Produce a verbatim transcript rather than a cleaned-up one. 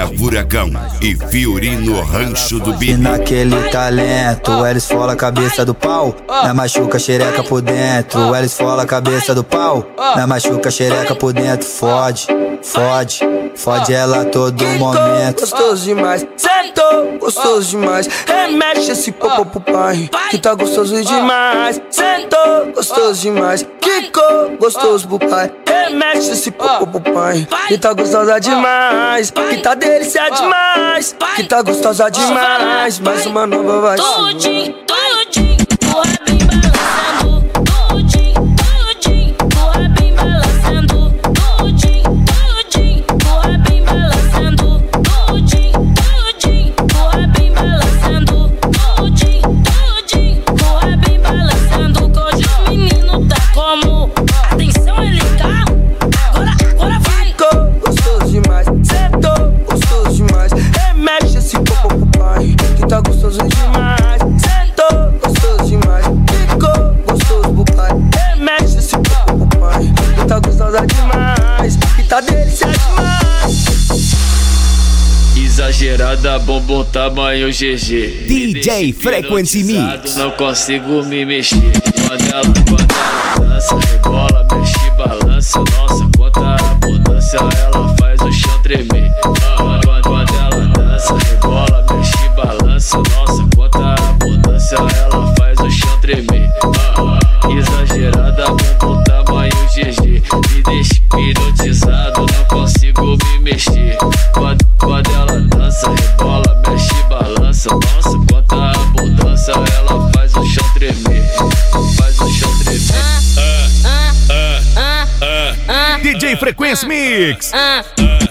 Máquina Furacão e Fiorino Rancho do E Beat. naquele talento, o Elis esfola a cabeça do pau, na machuca xereca por dentro. O Elis esfola a cabeça do pau, na machuca xereca por dentro. Fode, fode, fode ela a todo momento. Gostoso demais, sentou, gostoso demais. Remexe esse popô pro pai, que tá gostoso demais. Sentou, gostoso demais. Quico, gostoso pro pai. Remexe esse popô pro pai, que tá gostosa demais. Que tá delícia demais, que tá gostosa demais. Mais uma nova vai Tudinho, tudinho, o rabinho balançando. Tudinho, tudinho, o rabinho balançando. Tudinho, tudinho, o rabinho balançando. Tudinho, tudinho, o rabinho balançando. Tudinho, tudinho, o rabinho balançando. Hoje o menino tá como? Atenção, ele tá. Agora, agora vai. Ficou gostoso demais, sentou, gostoso demais. Remexe esse popô pro pai, que tá gostoso demais. Sentou, gostoso demais. Ficou gostoso pro pai. Remexe esse popô pro pai, que tá gostosa demais. Que tá delícia demais. Exagerada, bombom tamanho G G. D J Frequency Mix. Não consigo me mexer. Quando ela, quando ela dança, rebola, mexe e balança. Nossa, quanta abundância, ela faz o chão tremer. Quando, quando ela dança, rebola, mexe e balança. Nossa, quanta abundância, ela faz o chão tremer. Exagerada, bombom tamanho G G. Me deixa hipnotizado, não consigo me mexer. Quando, quando ela dança, rebola, mexe e balança. Nossa, quanta abundância, ela faz o chão tremer. Faz o chão tremer. Ah, ah, ah, ah, ah. D J Frequency Mix. Ah,